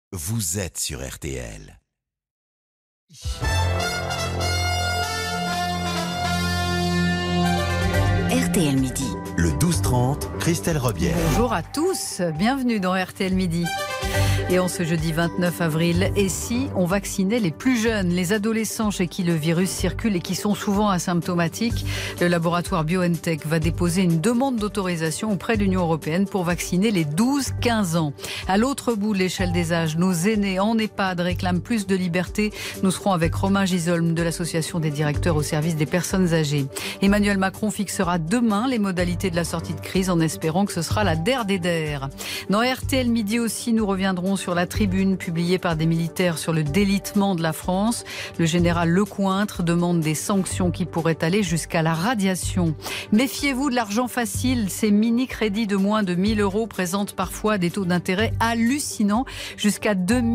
Vous êtes sur RTL. RTL Midi. Le 12-30, Christelle Robière. Bonjour à tous, bienvenue dans RTL Midi. Et en ce jeudi 29 avril, et si on vaccinait les plus jeunes, les adolescents chez qui le virus circule et qui sont souvent asymptomatiques? Le laboratoire BioNTech va déposer une demande d'autorisation auprès de l'Union européenne pour vacciner les 12-15 ans. À l'autre bout de l'échelle des âges, nos aînés en EHPAD réclament plus de liberté. Nous serons avec Romain Gisolm de l'Association des directeurs au service des personnes âgées. Emmanuel Macron fixera demain les modalités de la sortie de crise en espérant que ce sera la DER des DER. Dans RTL Midi aussi, nous reviendrons sur la tribune publiée par des militaires sur le délitement de la France. Le général Lecointre demande des sanctions qui pourraient aller jusqu'à la radiation. Méfiez-vous de l'argent facile. Ces mini-crédits de moins de 1 000 € présentent parfois des taux d'intérêt hallucinants, jusqu'à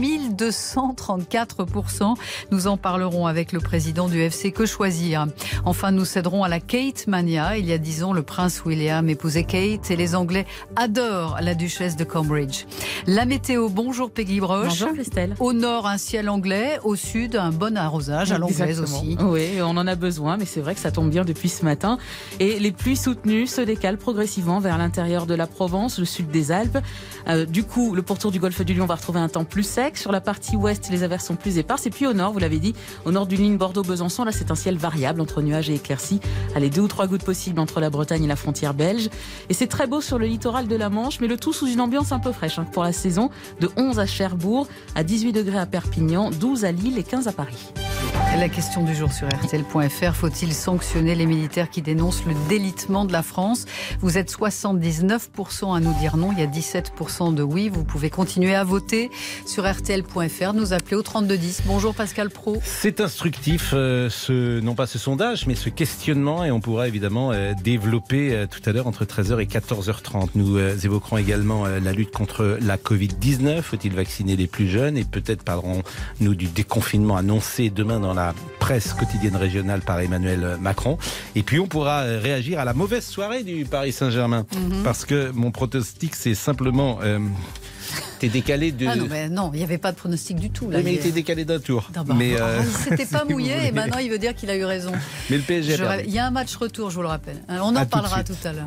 2234%. Nous en parlerons avec le président du FC Que Choisir. Enfin, nous céderons à la Kate Mania. Il y a 10 ans, le prince William épousait Kate et les Anglais adorent la duchesse de Cambridge. La météo, bonjour Peggy Broche. Bonjour Christelle. Au nord, un ciel anglais. Au sud, un bon arrosage à l'anglaise aussi. Oui, on en a besoin, mais c'est vrai que ça tombe bien depuis ce matin. Et les pluies soutenues se décalent progressivement vers l'intérieur de la Provence, le sud des Alpes. Du coup, le pourtour du golfe du Lion va retrouver un temps plus sec. Sur la partie ouest, les averses sont plus éparses. Et puis au nord, vous l'avez dit, au nord d'une ligne Bordeaux-Besançon, là c'est un ciel variable entre nuages et éclaircies. Allez, 2 ou 3 gouttes possibles entre la Bretagne et la frontière belge. Et c'est très beau sur le littoral de la Manche, mais le tout sous une ambiance un peu fraîche pour la saison. De 11 à Cherbourg, à 18 degrés à Perpignan, 12 à Lille et 15 à Paris. La question du jour sur RTL.fr, faut-il sanctionner les militaires qui dénoncent le délitement de la France? Vous êtes 79% à nous dire non, il y a 17% de oui. Vous pouvez continuer à voter sur RTL.fr, nous appeler au 3210. Bonjour Pascal Praud. C'est instructif, non pas ce sondage, mais ce questionnement, et on pourra évidemment développer tout à l'heure entre 13h et 14h30. Nous évoquerons également la lutte contre la Covid-19. Faut-il vacciner les plus jeunes? Et peut-être parlerons-nous du déconfinement annoncé demain dans la presse quotidienne régionale par Emmanuel Macron. Et puis on pourra réagir à la mauvaise soirée du Paris Saint-Germain. Parce que mon pronostic, c'est simplement... T'es décalé de... Ah non, il n'y avait pas de pronostic du tout. Là, mais il était décalé d'un tour. Mais il s'était pas mouillé et maintenant il veut dire qu'il a eu raison. Mais le PSG il y a un match retour, je vous le rappelle. On en parlera tout à l'heure.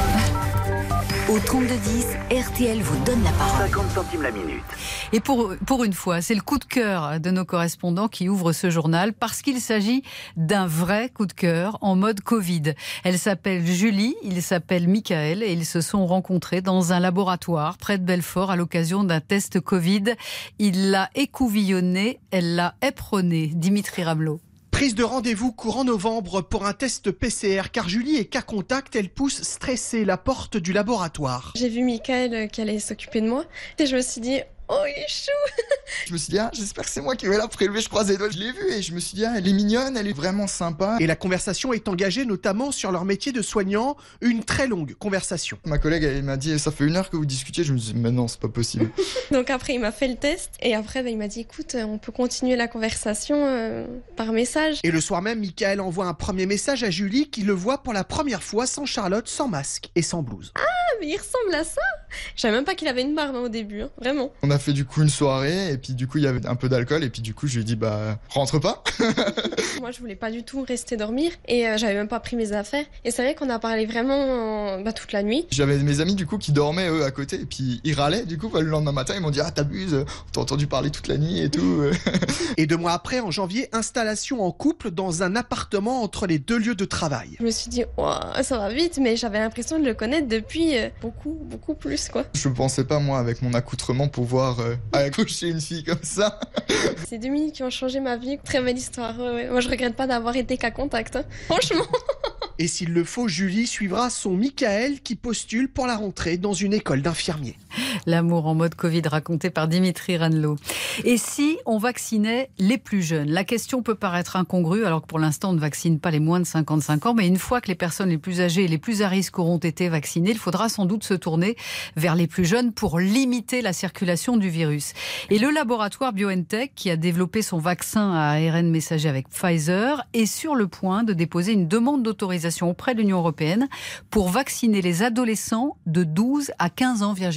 Au 3210, RTL vous donne la parole. 50 centimes la minute. Et pour une fois, c'est le coup de cœur de nos correspondants qui ouvre ce journal parce qu'il s'agit d'un vrai coup de cœur en mode Covid. Elle s'appelle Julie, il s'appelle Michael et ils se sont rencontrés dans un laboratoire près de Belfort à l'occasion d'un test Covid. Il l'a écouvillonné, elle l'a éperonné. Dimitri Ramelot. Prise de rendez-vous courant novembre pour un test PCR, car Julie est cas contact, elle pousse stressée la porte du laboratoire. J'ai vu Michael qui allait s'occuper de moi et je me suis dit... Oh, il est chou. Je me suis dit, j'espère que c'est moi qui vais la prélever, je croise les doigts. Je l'ai vue et je me suis dit, elle est mignonne, elle est vraiment sympa. Et la conversation est engagée notamment sur leur métier de soignant, une très longue conversation. Ma collègue, elle m'a dit, ça fait 1 heure que vous discutiez. Je me suis dit, mais non, c'est pas possible. Donc après, il m'a fait le test et après, il m'a dit, écoute, on peut continuer la conversation par message. Et le soir même, Michael envoie un premier message à Julie qui le voit pour la première fois sans Charlotte, sans masque et sans blouse. Ah, mais il ressemble à ça. Je savais même pas qu'il avait une barbe au début, vraiment. On a fait du coup une soirée et puis du coup il y avait un peu d'alcool et puis du coup je lui ai dit rentre pas. Moi je voulais pas du tout rester dormir et j'avais même pas pris mes affaires et c'est vrai qu'on a parlé vraiment toute la nuit. J'avais mes amis du coup qui dormaient eux à côté et puis ils râlaient du coup le lendemain matin ils m'ont dit t'abuses, on t'a entendu parler toute la nuit et tout. Et 2 mois après en janvier, installation en couple dans un appartement entre les 2 lieux de travail. Je me suis dit ça va vite mais j'avais l'impression de le connaître depuis beaucoup plus quoi. Je pensais pas moi avec mon accoutrement pouvoir accoucher une fille comme ça. C'est 2 minutes qui ont changé ma vie. Très belle histoire. Ouais. Moi, je regrette pas d'avoir été cas contact. Franchement. Et s'il le faut, Julie suivra son Michael qui postule pour la rentrée dans une école d'infirmiers. L'amour en mode Covid raconté par Dimitri Ramelot. Et si on vaccinait les plus jeunes? La question peut paraître incongrue alors que pour l'instant on ne vaccine pas les moins de 55 ans. Mais une fois que les personnes les plus âgées et les plus à risque auront été vaccinées, il faudra sans doute se tourner vers les plus jeunes pour limiter la circulation du virus. Et le laboratoire BioNTech, qui a développé son vaccin à ARN messager avec Pfizer, est sur le point de déposer une demande d'autorisation auprès de l'Union européenne pour vacciner les adolescents de 12 à 15 ans, Virginie Garin.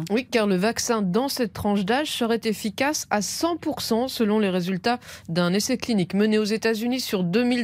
Oui, car le vaccin dans cette tranche d'âge serait efficace à 100% selon les résultats d'un essai clinique mené aux États-Unis sur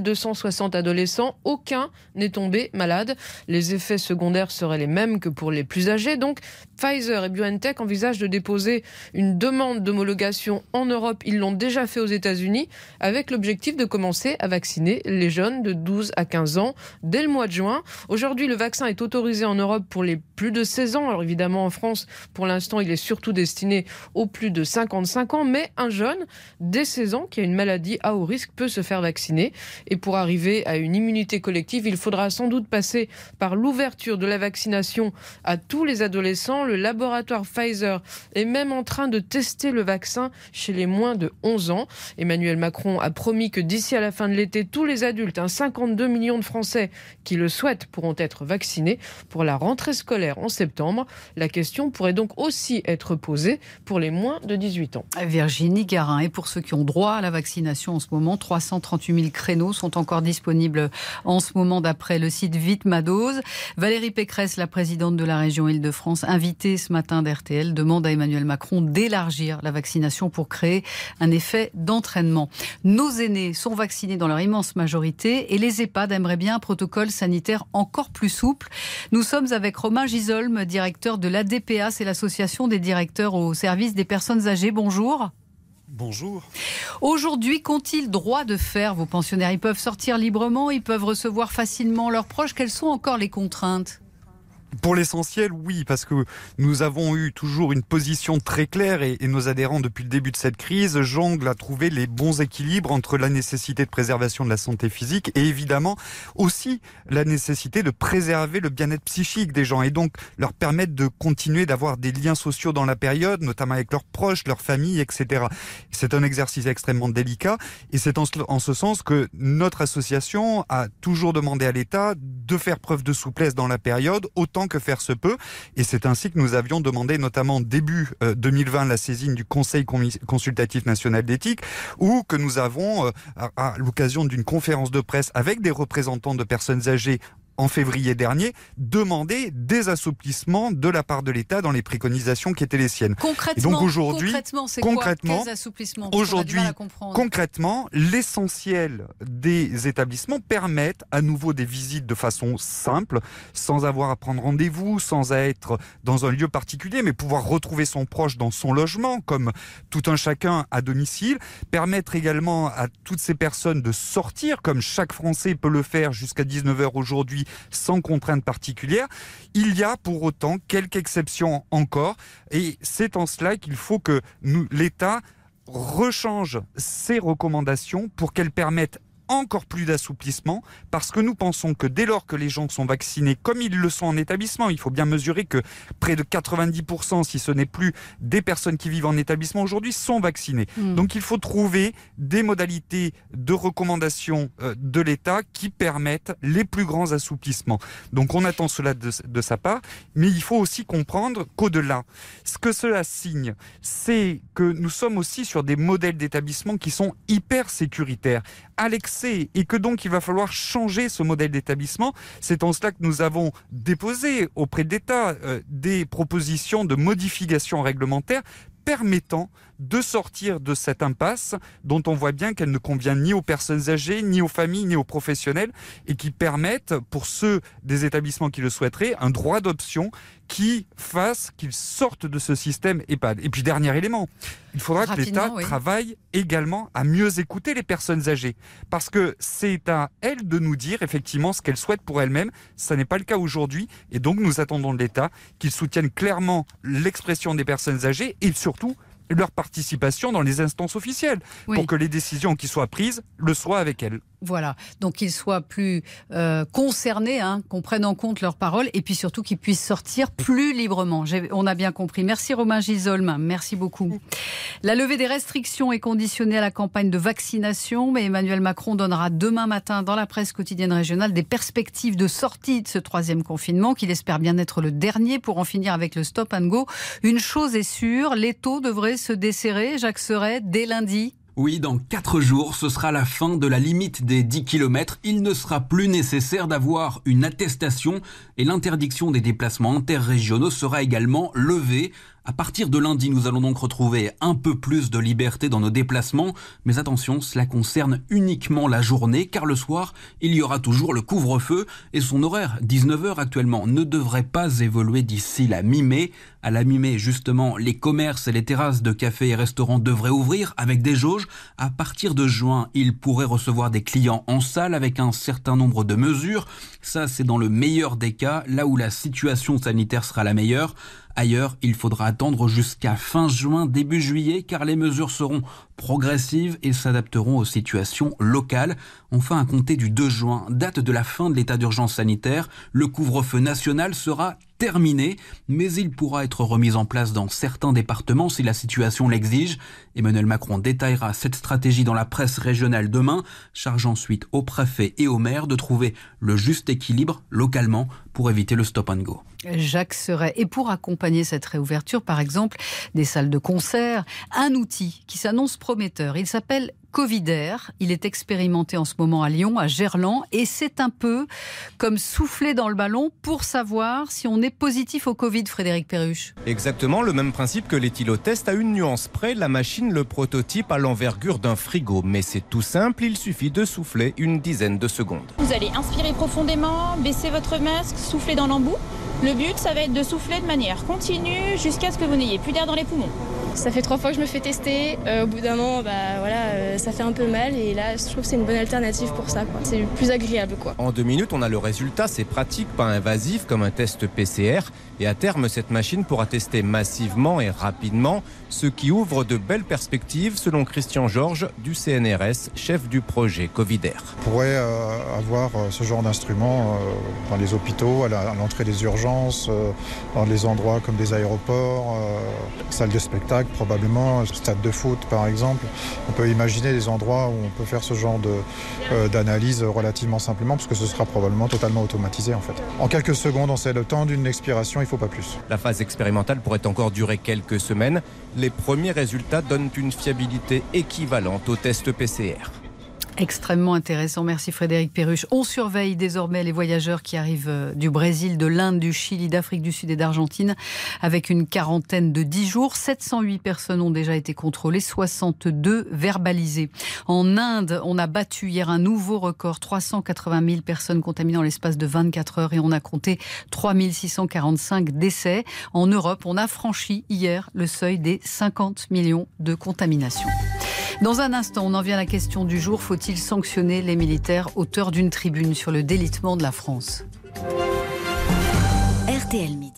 2260 adolescents. Aucun n'est tombé malade. Les effets secondaires seraient les mêmes que pour les plus âgés. Donc, Pfizer et BioNTech envisagent de déposer une demande d'homologation en Europe. Ils l'ont déjà fait aux États-Unis avec l'objectif de commencer à vacciner les jeunes de 12 à 15 ans dès le mois de juin. Aujourd'hui, le vaccin est autorisé en Europe pour les plus de 16 ans. Alors évidemment, en France, pour l'instant, il est surtout destiné aux plus de 55 ans. Mais un jeune, dès 16 ans, qui a une maladie à haut risque, peut se faire vacciner. Et pour arriver à une immunité collective, il faudra sans doute passer par l'ouverture de la vaccination à tous les adolescents. Le laboratoire Pfizer est même en train de tester le vaccin chez les moins de 11 ans. Emmanuel Macron a promis que d'ici à la fin de l'été, tous les adultes, 52 millions de Français qui le souhaitent, pourront être vaccinés pour la rentrée scolaire en septembre. La question pourrait donc aussi être posée pour les moins de 18 ans. Virginie Garin. Et pour ceux qui ont droit à la vaccination en ce moment, 338 000 créneaux sont encore disponibles en ce moment d'après le site Vite ma dose. Valérie Pécresse, la présidente de la région Île-de-France, invitée ce matin d'RTL, demande à Emmanuel Macron d'élargir la vaccination pour créer un effet d'entraînement. Nos aînés sont vaccinés dans leur immense majorité et les EHPAD aimeraient bien un protocole sanitaire encore plus souple. Nous sommes avec Romain Gisolm, directeur de l'ADPA, c'est l'association des directeurs au service des personnes âgées. Bonjour. Bonjour. Aujourd'hui, qu'ont-ils droit de faire, vos pensionnaires? Ils peuvent sortir librement, ils peuvent recevoir facilement leurs proches. Quelles sont encore les contraintes? Pour l'essentiel, oui, parce que nous avons eu toujours une position très claire et nos adhérents depuis le début de cette crise jonglent à trouver les bons équilibres entre la nécessité de préservation de la santé physique et évidemment aussi la nécessité de préserver le bien-être psychique des gens et donc leur permettre de continuer d'avoir des liens sociaux dans la période, notamment avec leurs proches, leurs familles, etc. C'est un exercice extrêmement délicat et c'est en ce sens que notre association a toujours demandé à l'État de faire preuve de souplesse dans la période, autant que faire se peut. Et c'est ainsi que nous avions demandé, notamment début 2020, la saisine du Conseil consultatif national d'éthique, ou que nous avons, à l'occasion d'une conférence de presse avec des représentants de personnes âgées, en février dernier, demander des assouplissements de la part de l'État dans les préconisations qui étaient les siennes. Concrètement, et donc aujourd'hui, c'est quoi? Quels assouplissements? Aujourd'hui, concrètement, l'essentiel des établissements permettent à nouveau des visites de façon simple, sans avoir à prendre rendez-vous, sans être dans un lieu particulier, mais pouvoir retrouver son proche dans son logement, comme tout un chacun à domicile. Permettre également à toutes ces personnes de sortir, comme chaque Français peut le faire jusqu'à 19h aujourd'hui, sans contrainte particulière. Il y a pour autant quelques exceptions encore et c'est en cela qu'il faut que l'État rechange ses recommandations pour qu'elles permettent encore plus d'assouplissement parce que nous pensons que dès lors que les gens sont vaccinés comme ils le sont en établissement, il faut bien mesurer que près de 90%, si ce n'est plus, des personnes qui vivent en établissement aujourd'hui sont vaccinées. Donc il faut trouver des modalités de recommandation de l'État qui permettent les plus grands assouplissements. Donc on attend cela de sa part, mais il faut aussi comprendre qu'au-delà, ce que cela signe, c'est que nous sommes aussi sur des modèles d'établissement qui sont hyper sécuritaires, à l'excès, et que donc il va falloir changer ce modèle d'établissement. C'est en cela que nous avons déposé auprès de l'État des propositions de modification réglementaire permettant de sortir de cette impasse dont on voit bien qu'elle ne convient ni aux personnes âgées, ni aux familles, ni aux professionnels, et qui permettent, pour ceux des établissements qui le souhaiteraient, un droit d'option qui fasse qu'ils sortent de ce système EHPAD. Et puis, dernier élément, il faudra que l'État travaille également à mieux écouter les personnes âgées, parce que c'est à elles de nous dire effectivement ce qu'elles souhaitent pour elles-mêmes. Ça n'est pas le cas aujourd'hui, et donc nous attendons de l'État qu'il soutienne clairement l'expression des personnes âgées et surtout leur participation dans les instances officielles pour que les décisions qui soient prises le soient avec elles. Voilà, donc qu'ils soient plus concernés, qu'on prenne en compte leurs paroles et puis surtout qu'ils puissent sortir plus librement. On a bien compris. Merci Romain Gisolm, merci beaucoup. La levée des restrictions est conditionnée à la campagne de vaccination, mais Emmanuel Macron donnera demain matin dans la presse quotidienne régionale des perspectives de sortie de ce troisième confinement qu'il espère bien être le dernier pour en finir avec le stop and go. Une chose est sûre, l'étau devrait se desserrer, Jacques Serret, dès lundi. Oui, dans 4 jours, ce sera la fin de la limite des 10 km. Il ne sera plus nécessaire d'avoir une attestation et l'interdiction des déplacements interrégionaux sera également levée. À partir de lundi, nous allons donc retrouver un peu plus de liberté dans nos déplacements. Mais attention, cela concerne uniquement la journée, car le soir, il y aura toujours le couvre-feu et son horaire, 19h actuellement, ne devrait pas évoluer d'ici la mi-mai. À la mi-mai, justement, les commerces et les terrasses de cafés et restaurants devraient ouvrir avec des jauges. À partir de juin, ils pourraient recevoir des clients en salle avec un certain nombre de mesures. Ça, c'est dans le meilleur des cas, là où la situation sanitaire sera la meilleure. Ailleurs, il faudra attendre jusqu'à fin juin, début juillet, car les mesures seront progressives et s'adapteront aux situations locales. Enfin, à compter du 2 juin, date de la fin de l'état d'urgence sanitaire, le couvre-feu national sera terminé, mais il pourra être remis en place dans certains départements si la situation l'exige. Emmanuel Macron détaillera cette stratégie dans la presse régionale demain, charge ensuite aux préfets et aux maires de trouver le juste équilibre localement pour éviter le stop and go. Jacques Serret. Et pour accompagner cette réouverture, par exemple, des salles de concert, un outil qui s'annonce prometteur. Il s'appelle Covidair. Il est expérimenté en ce moment à Lyon, à Gerland, et c'est un peu comme souffler dans le ballon pour savoir si on est positif au Covid, Frédéric Perruche. Exactement, le même principe que l'éthylotest à une nuance près. La machine, le prototype, à l'envergure d'un frigo. Mais c'est tout simple, il suffit de souffler une dizaine de secondes. Vous allez inspirer profondément, baisser votre masque, souffler dans l'embout. Le but, ça va être de souffler de manière continue jusqu'à ce que vous n'ayez plus d'air dans les poumons. Ça fait 3 fois que je me fais tester. Au bout d'un moment, ça fait un peu mal. Et là, je trouve que c'est une bonne alternative pour ça, quoi. C'est plus agréable, quoi. En 2 minutes, on a le résultat. C'est pratique, pas invasif, comme un test PCR. Et à terme, cette machine pourra tester massivement et rapidement, ce qui ouvre de belles perspectives, selon Christian Georges du CNRS, chef du projet Covidair. On pourrait avoir ce genre d'instrument dans les hôpitaux, à l'entrée des urgences, dans les endroits comme des aéroports, salles de spectacle, probablement, stade de foot par exemple. On peut imaginer des endroits où on peut faire ce genre d'analyse relativement simplement, parce que ce sera probablement totalement automatisé en fait. En quelques secondes, on sait le temps d'une expiration, il ne faut pas plus. La phase expérimentale pourrait encore durer quelques semaines. Les premiers résultats donnent une fiabilité équivalente au test PCR. Extrêmement intéressant, merci Frédéric Perruche. On surveille désormais les voyageurs qui arrivent du Brésil, de l'Inde, du Chili, d'Afrique du Sud et d'Argentine, avec une quarantaine de 10 jours. 708 personnes ont déjà été contrôlées, 62 verbalisées. En Inde, on a battu hier un nouveau record, 380 000 personnes contaminées en l'espace de 24 heures et on a compté 3 645 décès. En Europe, on a franchi hier le seuil des 50 millions de contaminations. Dans un instant, on en vient à la question du jour. Faut-il sanctionner les militaires auteurs d'une tribune sur le délitement de la France ? RTL Midi.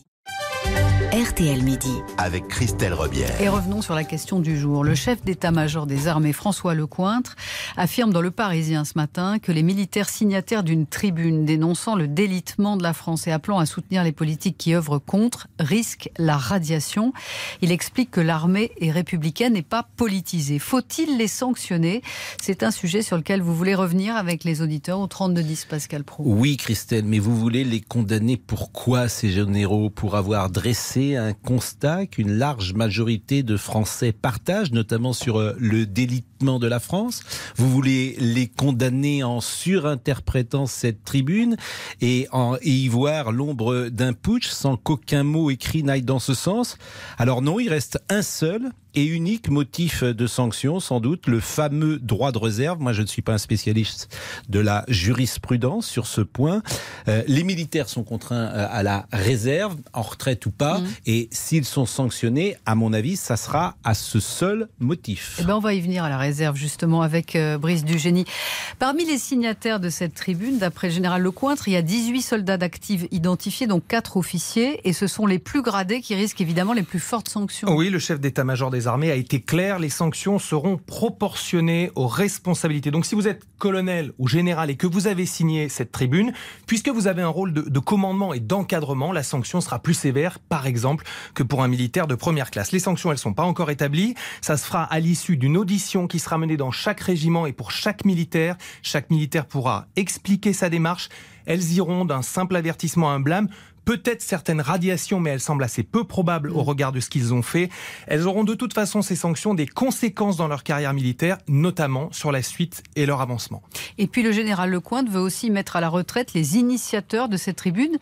RTL Midi. Avec Christelle Rebière. Et revenons sur la question du jour. Le chef d'état-major des armées, François Lecointre, affirme dans Le Parisien ce matin que les militaires signataires d'une tribune dénonçant le délitement de la France et appelant à soutenir les politiques qui œuvrent contre risquent la radiation. Il explique que l'armée est républicaine et pas politisée. Faut-il les sanctionner ? C'est un sujet sur lequel vous voulez revenir avec les auditeurs au 32-10, Pascal Praud. Oui, Christelle, mais vous voulez les condamner pourquoi, ces généraux ? Pour avoir dressé un constat qu'une large majorité de Français partagent, notamment sur le délitement de la France. Vous voulez les condamner en surinterprétant cette tribune et y voir l'ombre d'un putsch sans qu'aucun mot écrit n'aille dans ce sens. Alors non, il reste un seul et unique motif de sanction, sans doute, le fameux droit de réserve. Moi, je ne suis pas un spécialiste de la jurisprudence sur ce point. Les militaires sont contraints à la réserve, en retraite ou pas, et s'ils sont sanctionnés, à mon avis, ça sera à ce seul motif. Eh ben, on va y venir à la réserve, justement, avec Brice Dugénie. Parmi les signataires de cette tribune, d'après le général Lecointre, il y a 18 soldats d'actifs identifiés, dont 4 officiers, et ce sont les plus gradés qui risquent évidemment les plus fortes sanctions. Oui, le chef d'état-major des armées a été clair, les sanctions seront proportionnées aux responsabilités. Donc si vous êtes colonel ou général et que vous avez signé cette tribune, puisque vous avez un rôle de commandement et d'encadrement, la sanction sera plus sévère, par exemple, que pour un militaire de première classe. Les sanctions, elles ne sont pas encore établies. Ça se fera à l'issue d'une audition qui sera menée dans chaque régiment et pour chaque militaire. Chaque militaire pourra expliquer sa démarche. Elles iront d'un simple avertissement à un blâme. Peut-être certaines radiations, mais elles semblent assez peu probables au regard de ce qu'ils ont fait. Elles auront de toute façon, ces sanctions, des conséquences dans leur carrière militaire, notamment sur la suite et leur avancement. Et puis le général Lecointre veut aussi mettre à la retraite les initiateurs de cette tribune.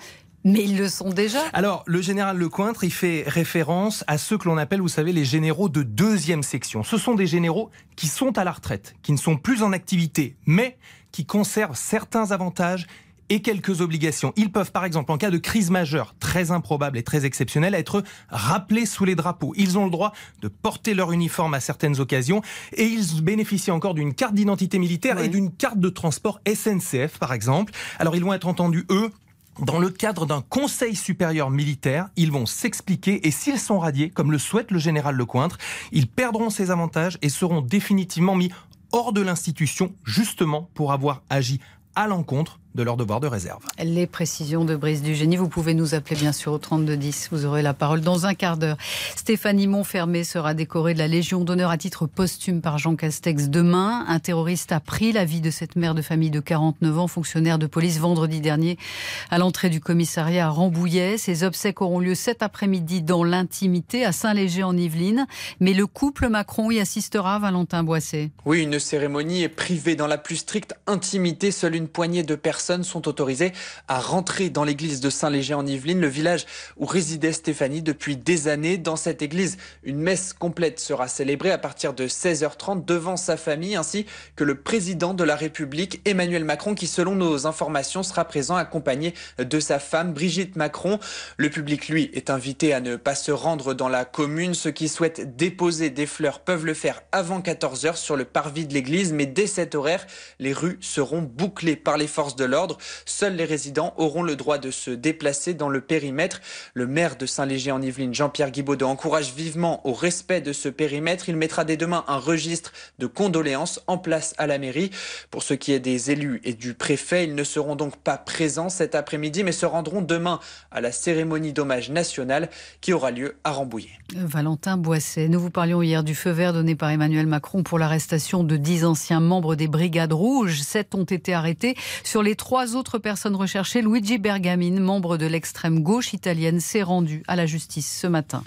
Mais ils le sont déjà. Alors, le général Lecointre, il fait référence à ceux que l'on appelle, vous savez, les généraux de 2e section. Ce sont des généraux qui sont à la retraite, qui ne sont plus en activité, mais qui conservent certains avantages et quelques obligations. Ils peuvent, par exemple, en cas de crise majeure, très improbable et très exceptionnelle, être rappelés sous les drapeaux. Ils ont le droit de porter leur uniforme à certaines occasions et ils bénéficient encore d'une carte d'identité militaire et d'une carte de transport SNCF, par exemple. Alors, ils vont être entendus, eux, dans le cadre d'un conseil supérieur militaire. Ils vont s'expliquer et s'ils sont radiés, comme le souhaite le général Lecointre, ils perdront ces avantages et seront définitivement mis hors de l'institution, justement pour avoir agi à l'encontre de leur devoir de réserve. Les précisions de Brice Dugénie, vous pouvez nous appeler bien sûr au 3210, vous aurez la parole dans un quart d'heure. Stéphanie Monfermé sera décorée de la Légion d'honneur à titre posthume par Jean Castex demain. Un terroriste a pris la vie de cette mère de famille de 49 ans, fonctionnaire de police vendredi dernier à l'entrée du commissariat à Rambouillet. Ses obsèques auront lieu cet après-midi dans l'intimité à Saint-Léger-en-Yvelines. Mais le couple Macron y assistera, Valentin Boisset. Oui, une cérémonie est privée dans la plus stricte intimité. Seule une poignée de personnes sont autorisées à rentrer dans l'église de Saint-Léger-en-Yvelines, le village où résidait Stéphanie depuis des années. Dans cette église, une messe complète sera célébrée à partir de 16h30 devant sa famille, ainsi que le président de la République, Emmanuel Macron, qui selon nos informations sera présent accompagné de sa femme, Brigitte Macron. Le public, lui, est invité à ne pas se rendre dans la commune. Ceux qui souhaitent déposer des fleurs peuvent le faire avant 14h sur le parvis de l'église, mais dès cet horaire, les rues seront bouclées par les forces de l'ordre. Seuls les résidents auront le droit de se déplacer dans le périmètre. Le maire de Saint-Léger-en-Yvelines, Jean-Pierre Guibaudot, encourage vivement au respect de ce périmètre. Il mettra dès demain un registre de condoléances en place à la mairie. Pour ce qui est des élus et du préfet, ils ne seront donc pas présents cet après-midi, mais se rendront demain à la cérémonie d'hommage nationale qui aura lieu à Rambouillet. Valentin Boisset, nous vous parlions hier du feu vert donné par Emmanuel Macron pour l'arrestation de 10 anciens membres des Brigades Rouges. 7 ont été arrêtés. Sur les 3 autres personnes recherchées, Luigi Bergamin, membre de l'extrême gauche italienne, s'est rendu à la justice ce matin.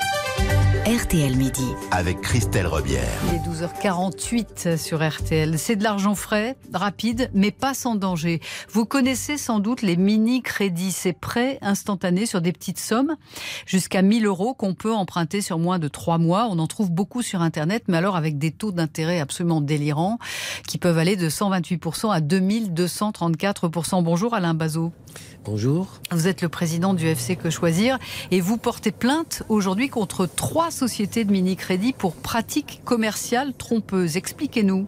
RTL Midi. Avec Christelle Rebière. Il est 12h48 sur RTL. C'est de l'argent frais, rapide, mais pas sans danger. Vous connaissez sans doute les mini-crédits. Ces prêts instantanés sur des petites sommes, jusqu'à 1 000 € qu'on peut emprunter sur moins de 3 mois. On en trouve beaucoup sur Internet, mais alors avec des taux d'intérêt absolument délirants, qui peuvent aller de 128% à 2234%. Bonjour Alain Bazot. Bonjour. Vous êtes le président du FC Que Choisir et vous portez plainte aujourd'hui contre 3 sociétés de mini-crédit pour pratiques commerciales trompeuses. Expliquez-nous.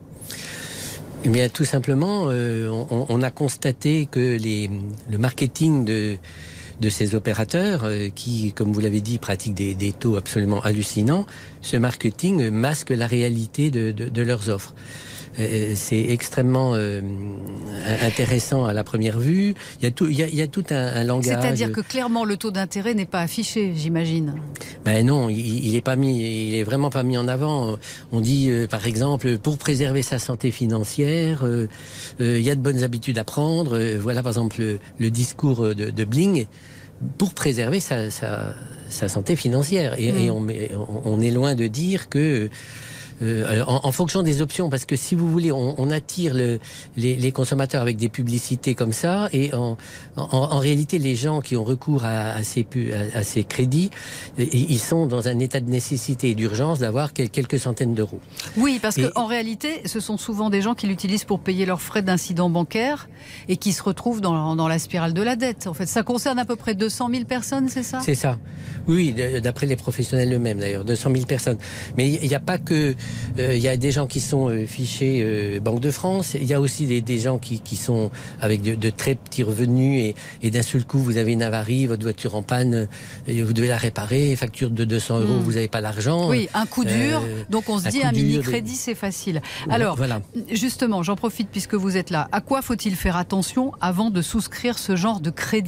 Eh bien, tout simplement, on a constaté que le marketing de ces opérateurs qui, comme vous l'avez dit, pratiquent des taux absolument hallucinants, ce marketing masque la réalité de leurs offres. C'est extrêmement intéressant à la première vue. Il y a tout un langage. C'est-à-dire que clairement le taux d'intérêt n'est pas affiché, j'imagine. Ben non, il est vraiment pas mis en avant. On dit par exemple, pour préserver sa santé financière, il y a de bonnes habitudes à prendre. Voilà par exemple le discours de Bling. Pour préserver sa santé financière. Et on est loin de dire que en fonction des options, parce que si vous voulez, on attire les consommateurs avec des publicités comme ça, et en réalité, les gens qui ont recours à ces crédits, ils sont dans un état de nécessité et d'urgence d'avoir quelques centaines d'euros. Oui, parce qu'en réalité, ce sont souvent des gens qui l'utilisent pour payer leurs frais d'incident bancaire et qui se retrouvent dans la spirale de la dette. En fait, ça concerne à peu près 200 000 personnes, c'est ça ? C'est ça. Oui, d'après les professionnels eux-mêmes d'ailleurs, 200 000 personnes. Mais il n'y a pas que... Il y a des gens qui sont fichés Banque de France. Il y a aussi des gens qui sont avec de très petits revenus et d'un seul coup, vous avez une avarie, votre voiture en panne, vous devez la réparer, facture de 200 €, vous n'avez pas l'argent. Oui, un coup dur. Donc on se dit un mini-crédit, c'est facile. Alors, voilà. Justement, j'en profite puisque vous êtes là. À quoi faut-il faire attention avant de souscrire ce genre de crédit ?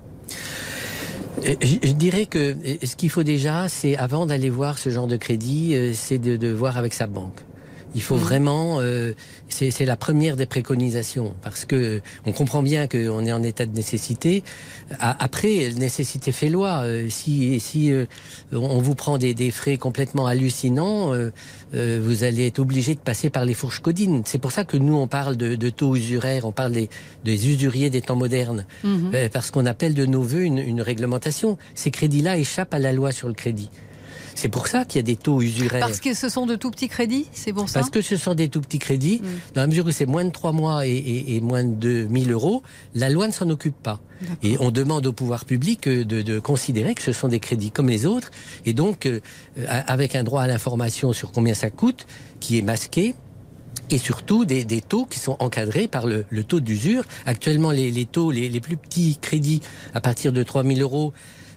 Je dirais que ce qu'il faut déjà, c'est avant d'aller voir ce genre de crédit, c'est de voir avec sa banque. Il faut vraiment, c'est la première des préconisations, parce que on comprend bien qu'on est en état de nécessité. Après, nécessité fait loi. Si on vous prend des frais complètement hallucinants, vous allez être obligé de passer par les fourches codines. C'est pour ça que nous, on parle de taux usuraires, on parle des usuriers des temps modernes, parce qu'on appelle de nos voeux une réglementation. Ces crédits-là échappent à la loi sur le crédit. C'est pour ça qu'il y a des taux usuraires. Parce que ce sont de tout petits crédits, c'est pour ça? Parce que ce sont des tout petits crédits. Dans la mesure où c'est moins de 3 mois et moins de 1000 euros, la loi ne s'en occupe pas. Et on demande au pouvoir public de considérer que ce sont des crédits comme les autres. Et donc, avec un droit à l'information sur combien ça coûte, qui est masqué, et surtout des taux qui sont encadrés par le taux d'usure. Actuellement, les taux, les plus petits crédits à partir de 3 000 euros,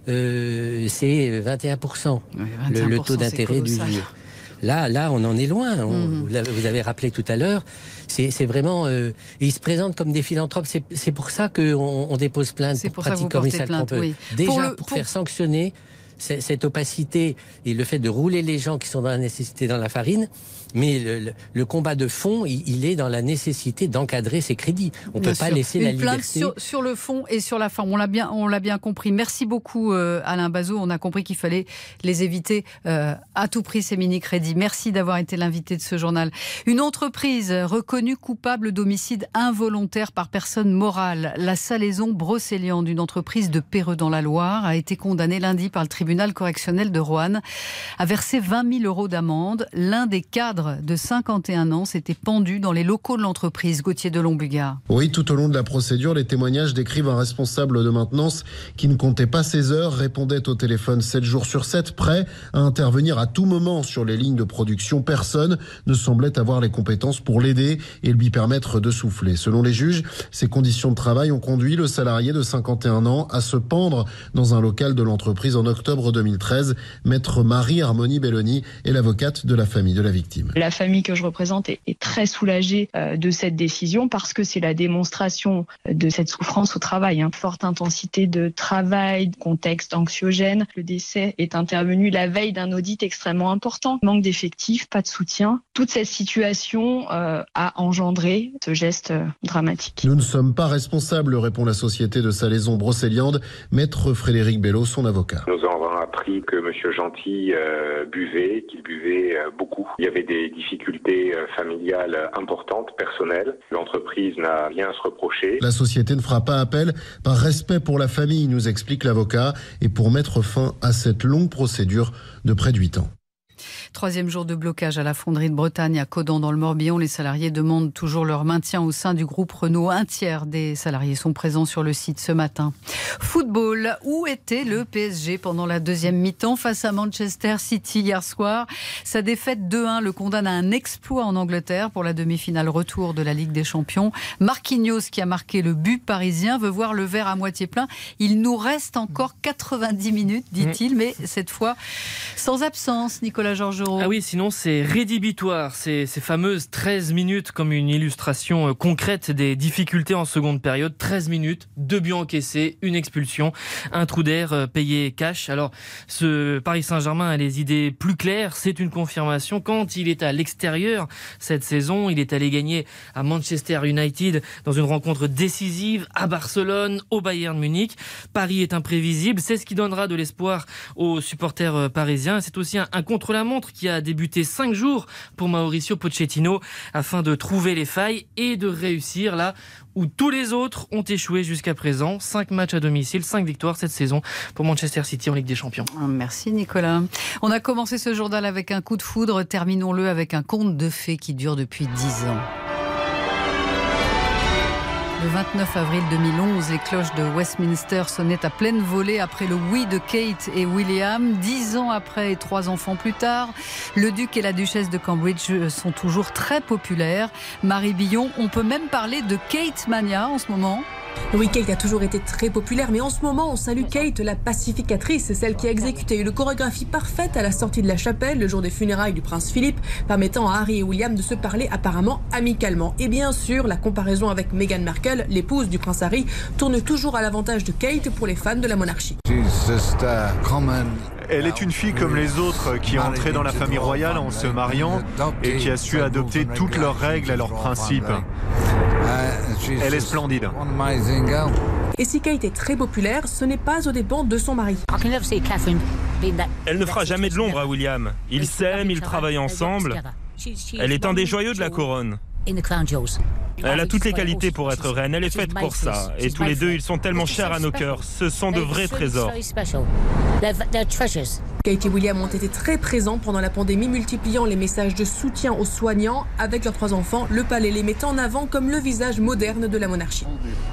c'est 21%, le taux d'intérêt d'usure. Là, on en est loin. Vous avez rappelé tout à l'heure. C'est vraiment... ils se présentent comme des philanthropes. C'est pour ça qu'on dépose plainte pour pratique commerciale trompeuse. Déjà, pour faire sanctionner cette opacité et le fait de rouler les gens qui sont dans la nécessité dans la farine. Mais le combat de fond, il est dans la nécessité d'encadrer ces crédits. On ne peut pas laisser la liberté. Une plainte sur le fond et sur la forme. On l'a bien compris. Merci beaucoup Alain Bazot. On a compris qu'il fallait les éviter à tout prix, ces mini-crédits. Merci d'avoir été l'invité de ce journal. Une entreprise reconnue coupable d'homicide involontaire par personne morale. La Salaison Brocéliande, une entreprise de Perreux dans la Loire, a été condamnée lundi par le tribunal correctionnel de Roanne à verser 20 000 euros d'amende. L'un des cadres de 51 ans s'était pendu dans les locaux de l'entreprise. Gauthier de Lombugard. Oui, tout au long de la procédure, les témoignages décrivent un responsable de maintenance qui ne comptait pas ses heures, répondait au téléphone 7 jours sur 7, prêt à intervenir à tout moment sur les lignes de production. Personne ne semblait avoir les compétences pour l'aider et lui permettre de souffler. Selon les juges, ces conditions de travail ont conduit le salarié de 51 ans à se pendre dans un local de l'entreprise en octobre 2013. Maître Marie-Harmonie Belloni est l'avocate de la famille de la victime. La famille que je représente est très soulagée de cette décision parce que c'est la démonstration de cette souffrance au travail. Forte intensité de travail, contexte anxiogène. Le décès est intervenu la veille d'un audit extrêmement important. Manque d'effectifs, pas de soutien. Toute cette situation a engendré ce geste dramatique. Nous ne sommes pas responsables, répond la société de Salaison Brocéliande. Maître Frédéric Bello, son avocat. Nous avons appris que M. Gentil buvait, qu'il buvait beaucoup. Il y avait des difficultés familiales importantes, personnelles. L'entreprise n'a rien à se reprocher. La société ne fera pas appel par respect pour la famille, nous explique l'avocat, et pour mettre fin à cette longue procédure de près de 8 ans. 3e jour de blocage à la fonderie de Bretagne à Caudan dans le Morbihan. Les salariés demandent toujours leur maintien au sein du groupe Renault. Un tiers des salariés sont présents sur le site ce matin. Football, où était le PSG pendant la deuxième mi-temps face à Manchester City hier soir? Sa défaite 2-1 le condamne à un exploit en Angleterre pour la demi-finale retour de la Ligue des Champions. Marquinhos, qui a marqué le but parisien, veut voir le verre à moitié plein. Il nous reste encore 90 minutes, dit-il, mais cette fois sans absence, Nicolas Georgerot. Ah oui, sinon c'est rédhibitoire, ces fameuses 13 minutes comme une illustration concrète des difficultés en seconde période. 13 minutes, 2 buts encaissés, une expulsion, un trou d'air payé cash. Alors ce Paris Saint-Germain a les idées plus claires, c'est une confirmation. Quand il est à l'extérieur cette saison, il est allé gagner à Manchester United dans une rencontre décisive, à Barcelone, au Bayern Munich. Paris est imprévisible, c'est ce qui donnera de l'espoir aux supporters parisiens. C'est aussi un contre-la-montre qui a débuté 5 jours pour Mauricio Pochettino afin de trouver les failles et de réussir là où tous les autres ont échoué jusqu'à présent. 5 matchs à domicile, 5 victoires cette saison pour Manchester City en Ligue des Champions. Merci Nicolas. On a commencé ce journal avec un coup de foudre, terminons-le avec un conte de fées qui dure depuis 10 ans. Le 29 avril 2011, les cloches de Westminster sonnaient à pleine volée après le oui de Kate et William. 10 ans après et 3 enfants plus tard, le duc et la duchesse de Cambridge sont toujours très populaires. Marie Billon, on peut même parler de Kate Mania en ce moment. Oui, Kate a toujours été très populaire, mais en ce moment, on salue Kate, la pacificatrice, celle qui a exécuté une chorégraphie parfaite à la sortie de la chapelle le jour des funérailles du prince Philippe, permettant à Harry et William de se parler apparemment amicalement. Et bien sûr, la comparaison avec Meghan Markle, l'épouse du prince Harry, tourne toujours à l'avantage de Kate pour les fans de la monarchie. Elle est une fille comme les autres qui est entrée dans la famille royale en se mariant et qui a su adopter toutes leurs règles et leurs principes. Elle est splendide. Et si Kate est très populaire, ce n'est pas aux dépens de son mari. Elle ne fera jamais de l'ombre à William. Ils s'aiment, ils travaillent ensemble. Elle est un des joyaux de la couronne. Elle a toutes les qualités pour être reine, elle est faite pour ça. Et tous les deux, ils sont tellement chers à nos cœurs. Ce sont de vrais trésors. Kate et William ont été très présents pendant la pandémie, multipliant les messages de soutien aux soignants. Avec leurs 3 enfants, le palais les met en avant comme le visage moderne de la monarchie.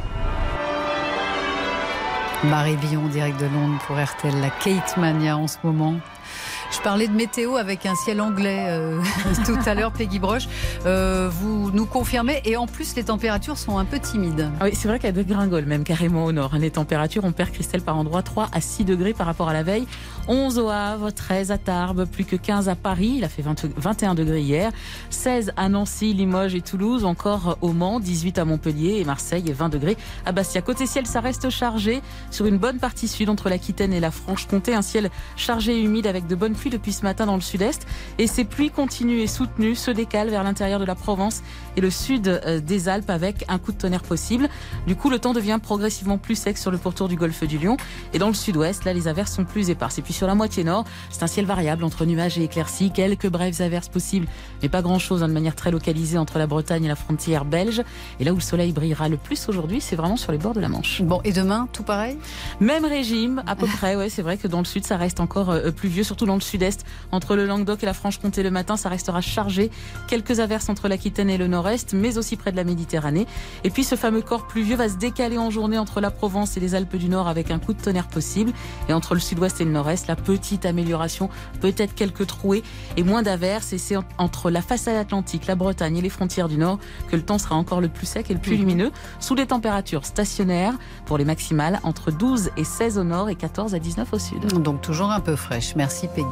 Marie Billon, direct de Londres pour RTL, la Kate Mania en ce moment. Je parlais de météo avec un ciel anglais tout à l'heure, Peggy Broche. Vous nous confirmez, et en plus les températures sont un peu timides. Oui, c'est vrai qu'elles dégringolent même carrément au nord. Les températures, on perd, Christelle, par endroit 3 à 6 degrés par rapport à la veille. 11 au Havre, 13 à Tarbes, plus que 15 à Paris. Il a fait 21 degrés hier. 16 à Nancy, Limoges et Toulouse. Encore au Mans, 18 à Montpellier et Marseille et 20 degrés à Bastia. Côté ciel, ça reste chargé sur une bonne partie sud entre l'Aquitaine et la Franche-Comté. Un ciel chargé et humide avec de bonnes pluies depuis ce matin dans le sud-est. Et ces pluies continues et soutenues se décalent vers l'intérieur de la Provence et le sud des Alpes avec un coup de tonnerre possible. Du coup, le temps devient progressivement plus sec sur le pourtour du golfe du Lion. Et dans le sud-ouest, là, les averses sont plus éparses. Et puis sur la moitié nord, c'est un ciel variable entre nuages et éclaircies. Quelques brèves averses possibles, mais pas grand-chose, de manière très localisée entre la Bretagne et la frontière belge. Et là où le soleil brillera le plus aujourd'hui, c'est vraiment sur les bords de la Manche. Bon, et demain, tout pareil ? Même régime, à peu près. Ouais, c'est vrai que dans le sud, ça reste encore pluvieux, surtout dans le sud-est. Entre le Languedoc et la Franche-Comté le matin, ça restera chargé. Quelques averses entre l'Aquitaine et le nord-est, mais aussi près de la Méditerranée. Et puis ce fameux corps pluvieux va se décaler en journée entre la Provence et les Alpes du Nord avec un coup de tonnerre possible. Et entre le sud-ouest et le nord-est, la petite amélioration, peut-être quelques trouées et moins d'averses. Et c'est entre la façade atlantique, la Bretagne et les frontières du Nord que le temps sera encore le plus sec et le plus lumineux, sous des températures stationnaires pour les maximales entre 12 et 16 au nord et 14 à 19 au sud. Donc toujours un peu fraîche. Merci Peggy.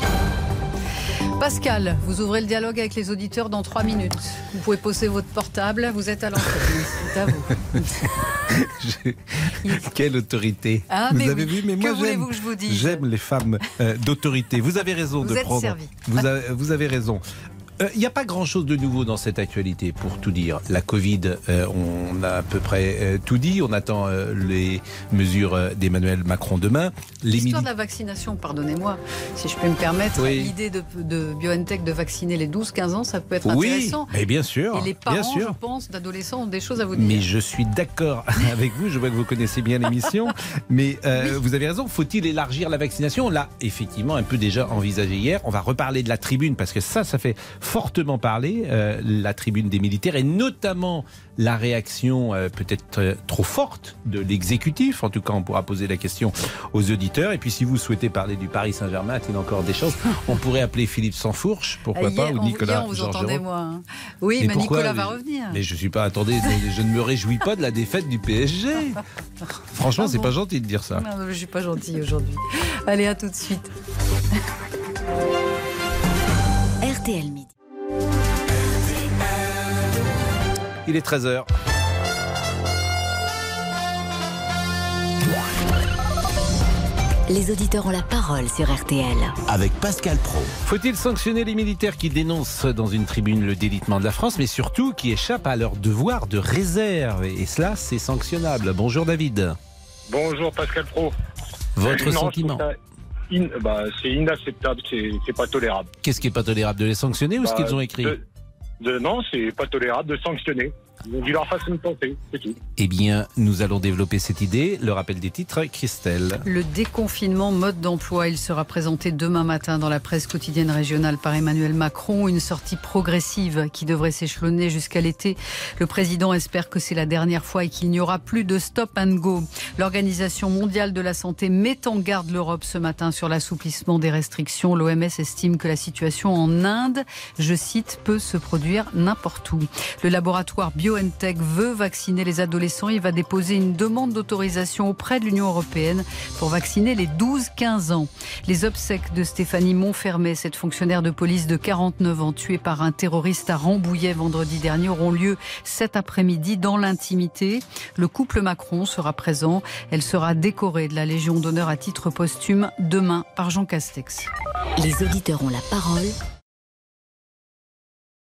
Pascal, vous ouvrez le dialogue avec les auditeurs dans 3 minutes. Vous pouvez poser votre portable, vous êtes à l'antenne. C'est à vous. Quelle autorité. Ah, vous avez vu, mais moi j'aime les femmes d'autorité. Vous avez raison vous de êtes prendre. Servi. Vous avez raison. Il n'y a pas grand-chose de nouveau dans cette actualité, pour tout dire. La Covid, on a à peu près tout dit. On attend les mesures d'Emmanuel Macron demain. L'histoire de la vaccination, pardonnez-moi, si je peux me permettre, l'idée de BioNTech de vacciner les 12-15 ans, ça peut être intéressant. Oui, bien sûr. Et les parents, je pense, d'adolescents ont des choses à vous dire. Mais je suis d'accord avec vous. Je vois que vous connaissez bien l'émission. Mais vous avez raison, faut-il élargir la vaccination ? On l'a effectivement un peu déjà envisagé hier. On va reparler de la tribune, parce que ça fait fortement parler, la tribune des militaires, et notamment la réaction peut-être trop forte de l'exécutif. En tout cas, on pourra poser la question aux auditeurs. Et puis, si vous souhaitez parler du Paris Saint-Germain, a-t-il encore des chances ? On pourrait appeler Philippe Sansfourche, pourquoi pas, ou Nicolas vous Georgerot. entendez, moi. Hein. Oui, mais Nicolas va revenir. Mais je suis pas, attendez, je ne me réjouis pas de la défaite du PSG. Franchement, c'est pas gentil de dire ça. Non, je suis pas gentil aujourd'hui. Allez, à tout de suite. RTL Midi. Il est 13h. Les auditeurs ont la parole sur RTL. Avec Pascal Praud. Faut-il sanctionner les militaires qui dénoncent dans une tribune le délitement de la France, mais surtout qui échappent à leur devoir de réserve ? Et cela, c'est sanctionnable. Bonjour David. Bonjour Pascal Praud. Votre sentiment ? C'est inacceptable, c'est pas tolérable. Qu'est-ce qui est pas tolérable ? De les sanctionner ou ce qu'ils ont écrit ? Non, c'est pas tolérable de sanctionner. Ils ont dû leur façon de penser, c'est tout. Eh bien, nous allons développer cette idée. Le rappel des titres, Christelle. Le déconfinement mode d'emploi, il sera présenté demain matin dans la presse quotidienne régionale par Emmanuel Macron. Une sortie progressive qui devrait s'échelonner jusqu'à l'été. Le président espère que c'est la dernière fois et qu'il n'y aura plus de stop and go. L'Organisation mondiale de la santé met en garde l'Europe ce matin sur l'assouplissement des restrictions. L'OMS estime que la situation en Inde, je cite, peut se produire n'importe où. Le laboratoire BioNTech BioNTech veut vacciner les adolescents. Il va déposer une demande d'autorisation auprès de l'Union européenne pour vacciner les 12-15 ans. Les obsèques de Stéphanie Montfermé, cette fonctionnaire de police de 49 ans tuée par un terroriste à Rambouillet vendredi dernier, auront lieu cet après-midi dans l'intimité. Le couple Macron sera présent. Elle sera décorée de la Légion d'honneur à titre posthume demain par Jean Castex. Les auditeurs ont la parole